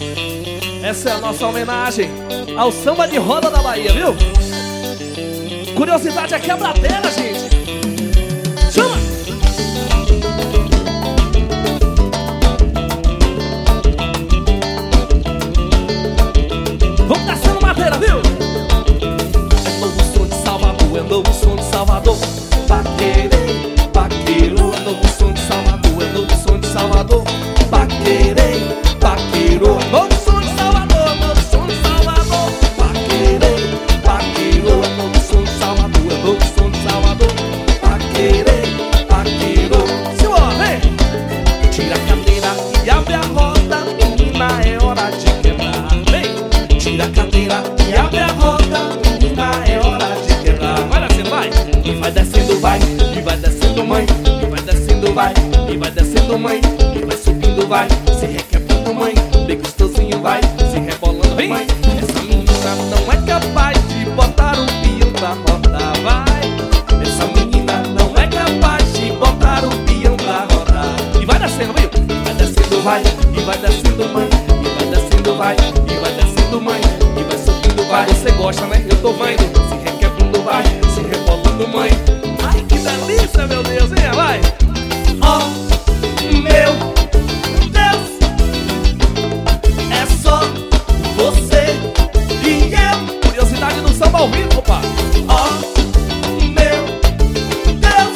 Essa é a nossa homenagem ao samba de roda da Bahia, viu? Curiosidade é quebradeira, gente. Chama! Vamos descendo madeira, viu? É novo som de Salvador, é novo som de Salvador. Paquerei, paquerou. É novo som de Salvador, é novo som de Salvador. Paquerei, paquerou. Novo som de Salvador, novo som de Salvador. Paquerei, paquerou. É novo som de Salvador, é novo som de Salvador. Paquerei, paquerou. Senhor, vem! Tira a cadeira e abre a roda, menina, é hora de quebrar. Vem! Tira a cadeira e abre a roda, menina, é hora de quebrar. Vai descendo, vai! E vai descendo, vai! E vai descendo, mãe! E vai descendo, vai! E vai descendo, mãe! E vai subindo, vai! Se requebrando, mãe! Bem gostosinho, vai! Se rebolando, vem! Essa menina não é capaz de botar o peão pra rodar, vai! Essa menina não é capaz de botar o peão pra rodar. E vai descendo, viu? E vai descendo, vai! E vai descendo, mãe! E vai descendo, vai! E vai descendo, mãe! E vai subindo, vai! Você gosta, né? Eu tô vendo! Se requebrando, vai! Se rebolando, mãe! Ai, que delícia, meu Deus! Hein? Vai! Ó, meu Deus, é só você e eu. Curiosidade do samba ao vivo, opa. Ó, meu Deus,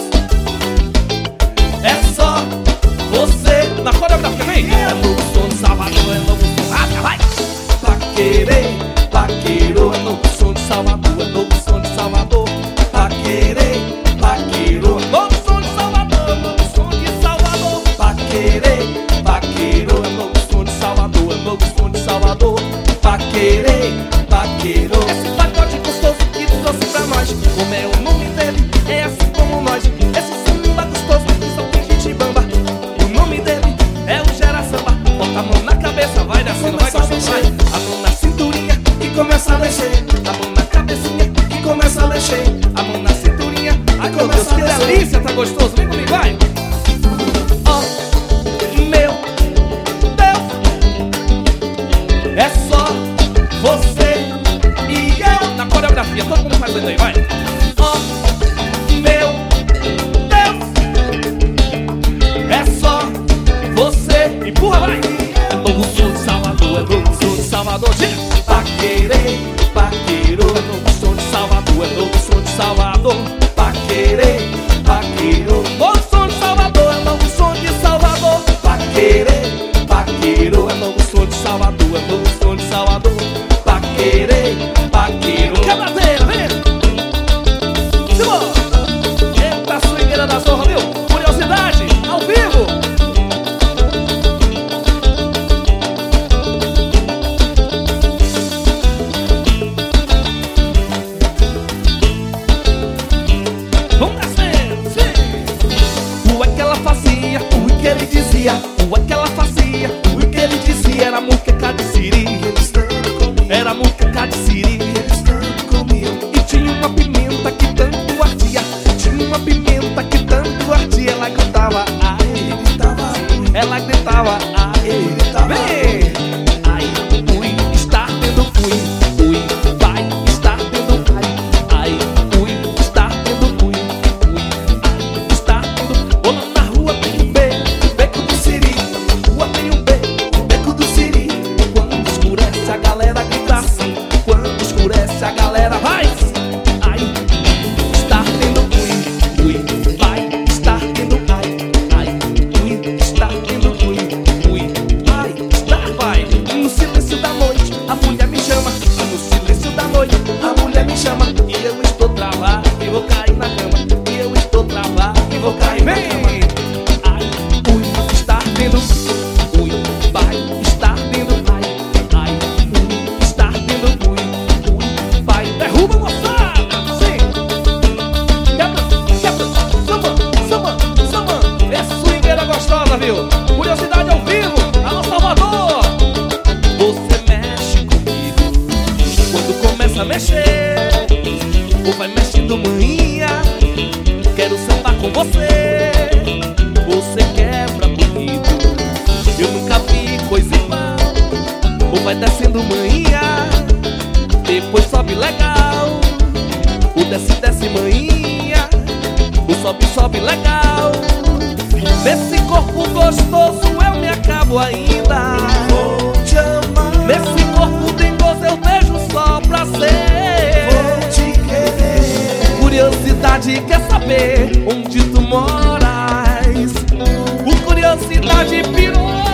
é só você. Na coreografia, vem. É novo som de Salvador, é novo som. Ah, vai. Paquerei, paquerou. É novo som de Salvador, é novo som de Salvador. Paquerei, paquerou. Novo som de Salvador, novo som de Salvador. Paquerei, paquerou. É novo som de Salvador, é novo som de Salvador. Paquerei, paquerou. Esse pacote gostoso que trouxe pra nós, como é o nome dele, é assim como nós. Esse samba gostoso que só tem gente bamba. O nome dele é o Gera Samba. Bota a mão na cabeça, vai descendo, vai gostando, vai. A mão na cinturinha e começa a mexer. A mão na cabecinha e começa a mexer. A mão na cinturinha, ai meu Deus, que delícia, tá gostoso, vem comigo, vai. Ó, meu Deus, é só você e eu. Na coreografia, todo mundo fazendo aí, vai. Ó, meu Deus, é só você. Empurra, vai. É novo som de Salvador, é novo som de Salvador. Paquerei, paquerou. É novo som de Salvador, é novo som de Salvador. Paquerei, paquerou. Novo som de Salvador, é novo som de Salvador. Paquerei, paquerou. É novo som de Salvador, é novo som de Salvador. Paquerei, paquerou. Quebradeira, vem! Simão! Eita, swingueira da zorra, viu? Curiosidade, ao vivo! Vamos descendo, sim! O que ela fazia, o que ele dizia. O que ela fazia, o que ele dizia. Era muqueca de siri, era muqueca de siri. E tinha uma pimenta que tanto ardia. Tinha uma pimenta que tanto ardia. Ela gritava, ai, ela gritava, ai, vem! Ai, ui, está tendo ui, vai, está tendo ai, ui, está tendo ui, ai, está tendo. Olá na rua tem um beco do siri. Na rua tem um beco do siri. Quando escurece a galera grita assim. Quando escurece a galera vai. Ai, está tendo ui, vai, está tendo ai, ui, está tendo ui, ai, está, vai. No silêncio da noite a mulher me chama. No silêncio da noite a mulher me chama. E eu estou travado e vou cair na cama. E eu estou travado e vou cair na cama. Ai, ui, está tendo ui, vai, está tendo ai, ui, está tendo ui, vai. Derruba, moçada, sim. Quebra, samba, samba, samba. É swingueira gostosa, viu? Curiosidade ao vivo, alô Salvador. Você mexe comigo quando começa a mexer. Ou vai mexendo manhinha. Quero sambar com você. Você quebra bonito. Eu nunca vi coisa igual. vai descendo manhinha, depois sobe legal. O desce, desce manhinha, o sobe, sobe legal. Nesse corpo gostoso eu me acabo ainda. Vou te amar, Nesse corpo dengoso eu vejo só prazer. vou te querer. Curiosidade quer saber onde tu moras. O curiosidade pirou